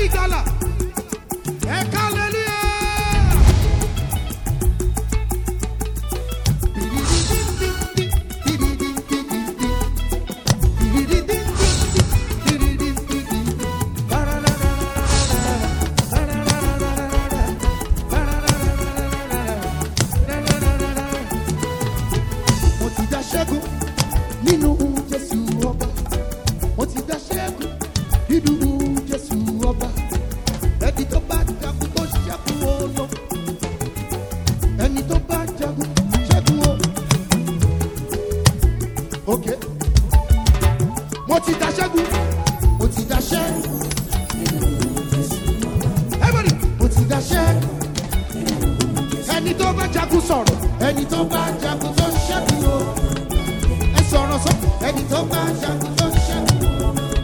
ìgbàlà. Ẹ̀ka hallelujah. Mo ti dá ṣẹ́gun nínú Jésù ọba. Mo ti dá ṣẹ́gun nínú Jésù ọba. Ẹni tó bá jagun tó ṣẹ́gun ó lọ. Ẹni tó bá jagun ṣẹ́gun ó. Okay. Mo ti dá ṣẹ́gun. Mo ti dá ṣẹ́gun. Everybody. Mo ti dá ṣẹ́gun. Ẹni tó bá jagun sọ̀rọ̀. Ẹni tó bá jagun tó ṣẹ́gun ó. Ẹ sọ̀rọ̀ sọ. Ẹni tó bá jagun tó ṣẹ́gun ó.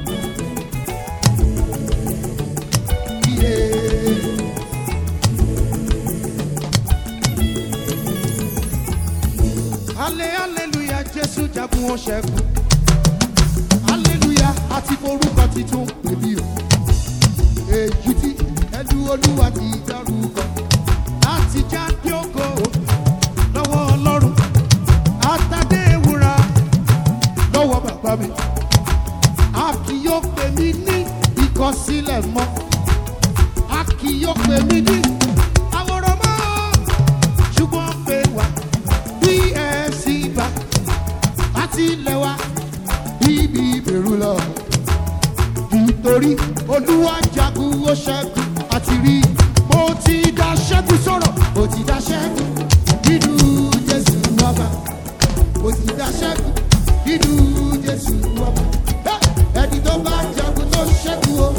Hallelujah, Jésù jagun ó ṣẹ́gun. Hallelujah, àti forúkọ titun pèmí o. Èyí tí ẹlú Olúwa ti dárúkọ. Láti jáde ògo lọ́wọ́ Ọlọ́run. Àtàdé ewúra lọ́wọ́ bàbá mi. A kì yóò pè mí ní ìkọsílẹ̀ mọ́. A kì yóò pè mí ní àwòrán mọ́. Ṣùgbọ́n pé wá bí ẹ sì bá láti ilẹ̀ wa bíbí ìbẹ̀rù lọ. Nítorí Olúwa jagun ó ṣẹ́gun àti rí. Mo ti dá ṣẹ́gun sọ̀rọ̀. Mo ti dá ṣẹ́gun nínú Jésù ọba. Mo ti dá ṣẹ́gun nínú Jésù ọba. Ẹni tó bá jagun tó ṣẹ́gun o.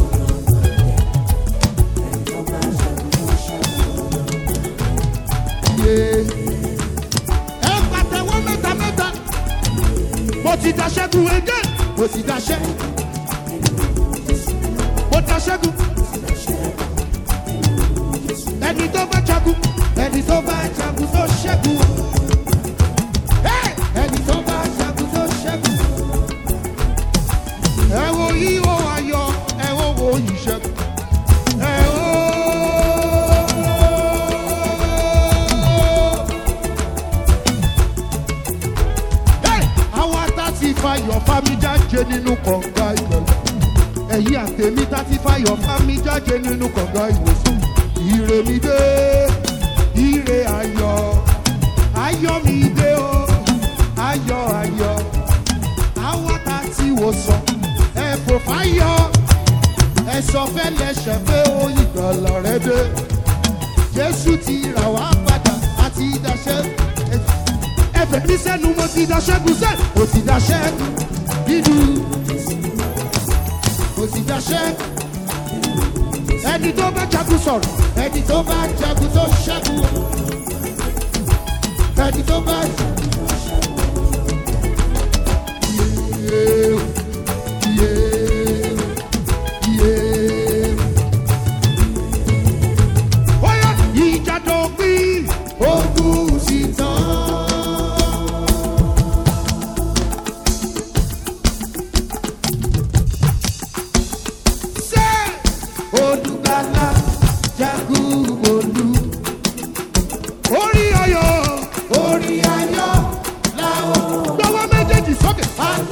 Ẹ pàtẹ́wọ́ mẹ́ta mẹ́ta. Mo ti dá ṣẹ́gun again. Mo ti dá ṣẹ́gun. Mo dá ṣẹ́gun. Ẹni tó bá jagun. Ẹni tó bá jagun tó ṣẹ́gun. Ẹni tó bá jagun tó ṣẹ́gun. Ẹ wo yíyó ayọ̀, ẹ wo ìṣẹ́gun. Ẹ wo. Àwọn àtàtì fayọ̀ fámi jáde nínú kọ̀ǹga ìgbẹ̀lẹ̀. Ẹ̀yin àtẹ̀mí tàti fayọ̀ fámi jáde nínú kọ̀ǹga ìwòsàn. Ire mi dé, ire ayọ̀, ayọ̀ mi dé o, ayọ̀ ayọ̀. Àwọn àtàtì wòsàn, ẹ fò fáyọ̀, ẹ sọ fẹ́lẹ̀ ṣẹ̀ pé ó ìgbàlà rẹ dé. Jésù ti rà wá padà àti ìdáṣẹ́. Ẹ̀fẹ̀ mi sẹ́nu mo ti dá ṣẹ́gun sẹ́. Mo ti dá ṣẹ́gun nínú. Mo ti dá ṣẹ́gun. Ẹni tó bá jagun sọ̀rọ̀. Ẹni tó bá jagun tó ṣẹ́gun. Ẹni tó bá jagun tó ṣẹ́gun. Oya ìjà dópin. Ogun sì tán. Olùgbàlà jagun olú. Orí ayọ̀ làwọn. Gbọ́wọ́ méjèèjì sókè.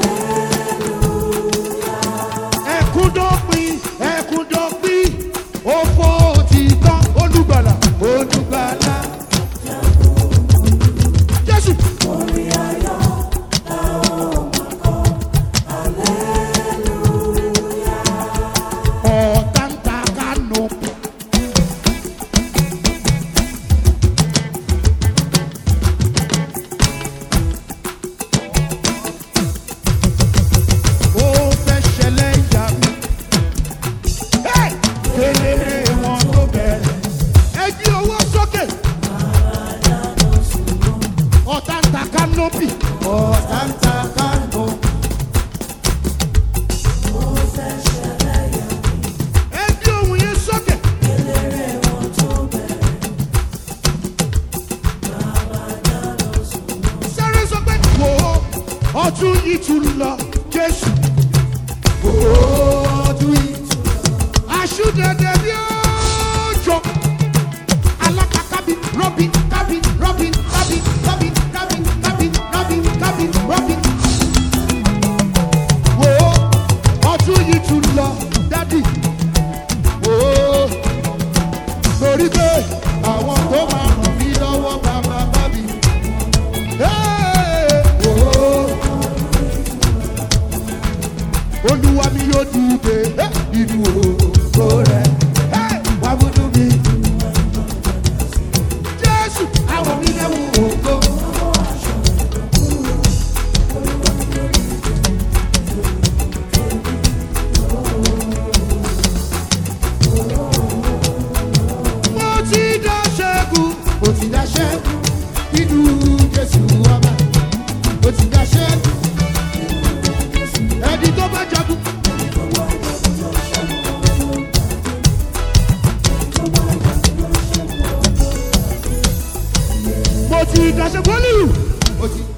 Ẹkún dópin, òfò ti tán. Olùgbàlà. Jésù. Orí ayọ̀ làwọn mọ̀kọ́. Hallelujah. Ọ̀tá ń ta kánò. Ó fẹ́ ṣẹlẹ̀ ìyá mi. Kéléré wọn tó bẹ̀rẹ̀. Ẹ jí owó sókè. Ọ̀tá ń ta kánópì. Ọ̀tá ń ta kánò. Ẹ jí ohun yẹn sókè. Sáré sọ pé wò ó ọdún yìí tún lọ Jésù. Wò ó ọdún yìí tún lọ. Aṣúdẹ̀dẹ̀. lọ dádì. Ooo torí pé àwọn tó máa ràn mí lọ́wọ́ bàbá bá mi. Ooo olúwa mi yóò dìde nínú ògo rẹ̀. Wá múnú mi. Jésù àwọn mi lẹ́wù ògo. Mo ti dá ṣẹ́gun nínú Jésù ọba. Mo ti dá ṣẹ́gun ẹni tó bá jagun. Mo ti dá ṣẹ́gun olú.